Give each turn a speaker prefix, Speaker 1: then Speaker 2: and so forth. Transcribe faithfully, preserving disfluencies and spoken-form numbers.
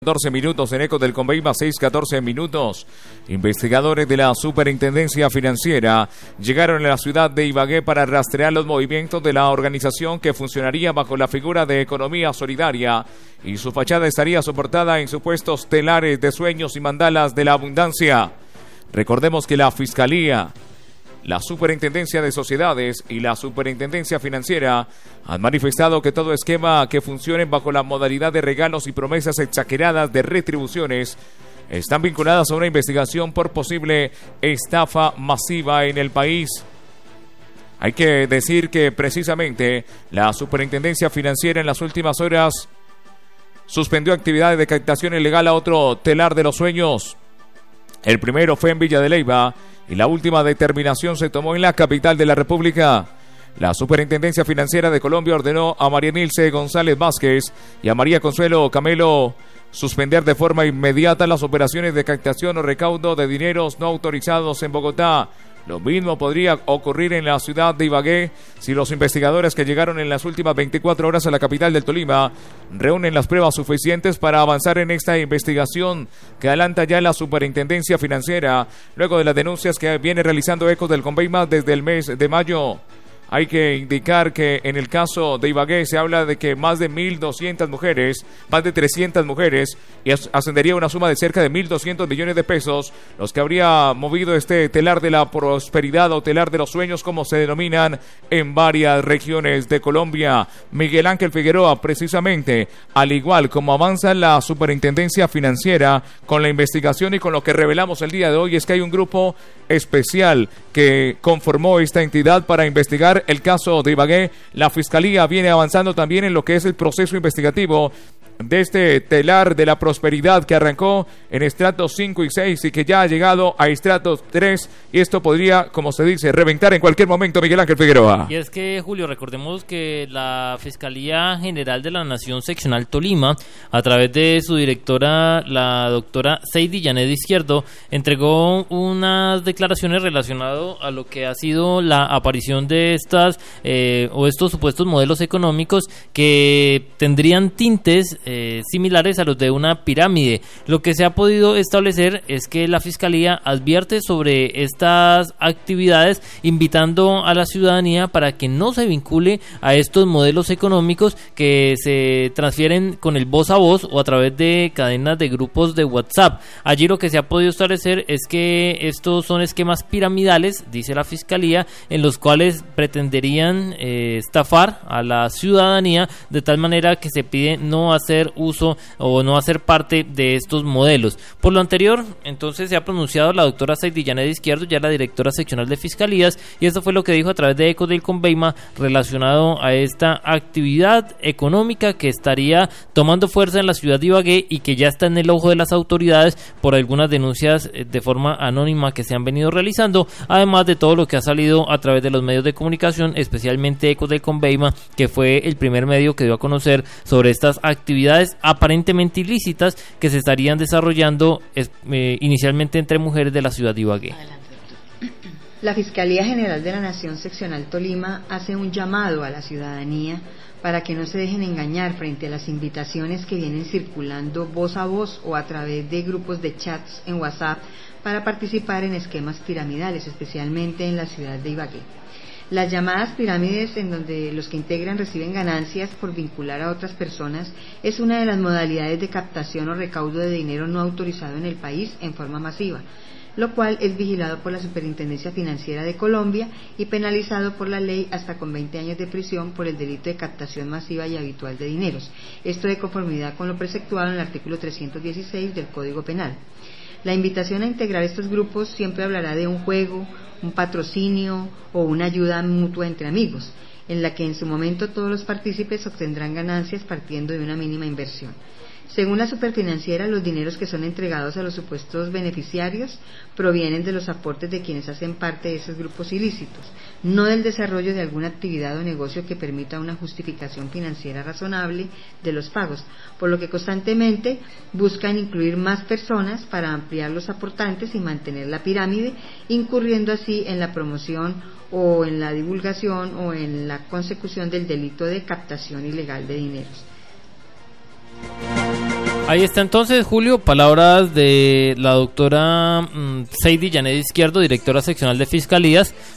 Speaker 1: catorce minutos en Eco del Conveima, seis catorce minutos. Investigadores de la Superintendencia Financiera llegaron a la ciudad de Ibagué para rastrear los movimientos de la organización que funcionaría bajo la figura de economía solidaria y su fachada estaría soportada en supuestos telares de sueños y mandalas de la abundancia. Recordemos que la Fiscalía, la Superintendencia de Sociedades y la Superintendencia Financiera han manifestado que todo esquema que funcione bajo la modalidad de regalos y promesas exageradas de retribuciones están vinculadas a una investigación por posible estafa masiva en el país. Hay que decir que precisamente la Superintendencia Financiera en las últimas horas suspendió actividades de captación ilegal a otro telar de los sueños. El primero fue en Villa de Leyva y la última determinación se tomó en la capital de la República. La Superintendencia Financiera de Colombia ordenó a María Nilce González Vázquez y a María Consuelo Camelo suspender de forma inmediata las operaciones de captación o recaudo de dineros no autorizados en Bogotá. Lo mismo podría ocurrir en la ciudad de Ibagué si los investigadores que llegaron en las últimas veinticuatro horas a la capital del Tolima reúnen las pruebas suficientes para avanzar en esta investigación que adelanta ya la Superintendencia Financiera luego de las denuncias que viene realizando Ecos del Conveima desde el mes de mayo. Hay que indicar que en el caso de Ibagué se habla de que más de mil doscientas mujeres, más de trescientas mujeres, y ascendería a una suma de cerca de mil doscientos millones de pesos, los que habría movido este telar de la prosperidad o telar de los sueños, como se denominan en varias regiones de Colombia. Miguel Ángel Figueroa, precisamente, al igual como avanza la Superintendencia Financiera con la investigación y con lo que revelamos el día de hoy, es que hay un grupo especial que conformó esta entidad para investigar el caso de Ibagué. La Fiscalía viene avanzando también en lo que es el proceso investigativo de este telar de la prosperidad que arrancó en estratos cinco y seis y que ya ha llegado a estratos tres, y esto podría, como se dice, reventar en cualquier momento. Miguel Ángel Figueroa.
Speaker 2: Y es que, Julio, recordemos que la Fiscalía General de la Nación Seccional Tolima, a través de su directora, la doctora Seidy Janet Izquierdo, entregó unas declaraciones relacionadas a lo que ha sido la aparición de estas eh, o estos supuestos modelos económicos que tendrían tintes Eh, similares a los de una pirámide. Lo que se ha podido establecer es que la Fiscalía advierte sobre estas actividades, invitando a la ciudadanía para que no se vincule a estos modelos económicos que se transfieren con el voz a voz o a través de cadenas de grupos de WhatsApp. Allí lo que se ha podido establecer es que estos son esquemas piramidales, dice la Fiscalía, en los cuales pretenderían eh, estafar a la ciudadanía de tal manera que se pide no hacer uso o no hacer parte de estos modelos. Por lo anterior, entonces, se ha pronunciado la doctora Seidy Janet Izquierdo, ya la directora seccional de Fiscalías, y esto fue lo que dijo a través de Ecos del Conveima relacionado a esta actividad económica que estaría tomando fuerza en la ciudad de Ibagué y que ya está en el ojo de las autoridades por algunas denuncias de forma anónima que se han venido realizando, además de todo lo que ha salido a través de los medios de comunicación, especialmente Ecos del Conveima, que fue el primer medio que dio a conocer sobre estas actividades aparentemente ilícitas que se estarían desarrollando eh, inicialmente entre mujeres de la ciudad de Ibagué.
Speaker 3: La Fiscalía General de la Nación Seccional Tolima hace un llamado a la ciudadanía para que no se dejen engañar frente a las invitaciones que vienen circulando voz a voz o a través de grupos de chats en WhatsApp para participar en esquemas piramidales, especialmente en la ciudad de Ibagué. Las llamadas pirámides, en donde los que integran reciben ganancias por vincular a otras personas, es una de las modalidades de captación o recaudo de dinero no autorizado en el país en forma masiva, lo cual es vigilado por la Superintendencia Financiera de Colombia y penalizado por la ley hasta con veinte años de prisión por el delito de captación masiva y habitual de dineros. Esto de conformidad con lo preceptuado en el artículo trescientos dieciséis del Código Penal. La invitación a integrar estos grupos siempre hablará de un juego, un patrocinio o una ayuda mutua entre amigos, en la que en su momento todos los partícipes obtendrán ganancias partiendo de una mínima inversión. Según la Superfinanciera, los dineros que son entregados a los supuestos beneficiarios provienen de los aportes de quienes hacen parte de esos grupos ilícitos, no del desarrollo de alguna actividad o negocio que permita una justificación financiera razonable de los pagos, por lo que constantemente buscan incluir más personas para ampliar los aportantes y mantener la pirámide, incurriendo así en la promoción o en la divulgación o en la consecución del delito de captación ilegal de dineros.
Speaker 2: Ahí está entonces, Julio, palabras de la doctora um, Seidy Janet Izquierdo, directora seccional de Fiscalías,